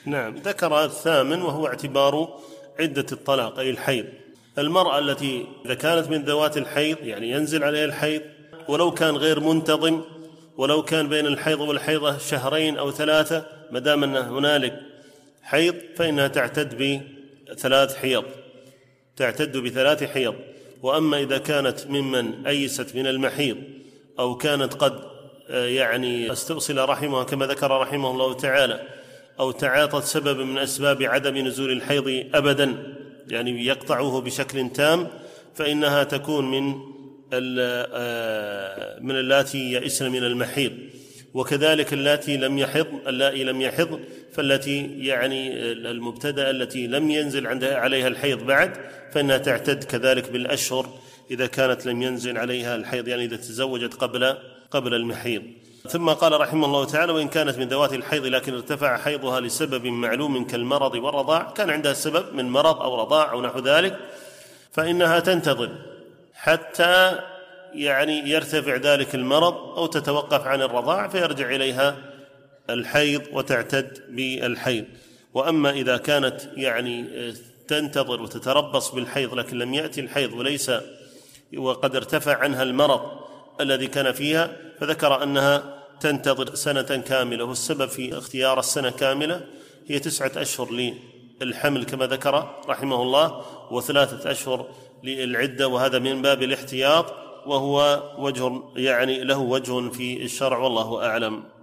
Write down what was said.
نعم. ذكر الثامن وهو اعتبار عدة الطلاق أي الحيض. المرأة التي إذا كانت من ذوات الحيض يعني ينزل عليها الحيض ولو كان غير منتظم، ولو كان بين الحيض والحيضة 2 أو 3، ما دام أن هنالك حيض فإنها تعتد ب3 حيض، تعتد ب3 حيض. وأما إذا كانت ممن أيست من المحيض أو كانت قد يعني استؤصل رحمها كما ذكر رحمه الله تعالى، أو تعاطت سبب من أسباب عدم نزول الحيض أبدا يعني يقطعه بشكل تام، فإنها تكون من اللاتي يئسن من المحيض. وكذلك اللاتي لم يحض فالتي يعني المبتدأ التي لم ينزل عليها الحيض بعد، فإنها تعتد كذلك بالأشهر إذا كانت لم ينزل عليها الحيض، يعني إذا تزوجت قبل المحيض. ثم قال رحمه الله تعالى: وإن كانت من ذوات الحيض لكن ارتفع حيضها لسبب معلوم كالمرض والرضاع، كان عندها سبب من مرض أو رضاع أو نحو ذلك، فإنها تنتظر حتى يعني يرتفع ذلك المرض أو تتوقف عن الرضاع فيرجع إليها الحيض وتعتد بالحيض. وأما إذا كانت يعني تنتظر وتتربص بالحيض لكن لم يأتي الحيض وقد ارتفع عنها المرض الذي كان فيها، فذكر أنها تنتظر 1 كاملة. والسبب في اختيار 1 كاملة هي 9 أشهر للحمل كما ذكر رحمه الله، و3 أشهر للعدة، وهذا من باب الاحتياط، وهو له وجه في الشرع، والله أعلم.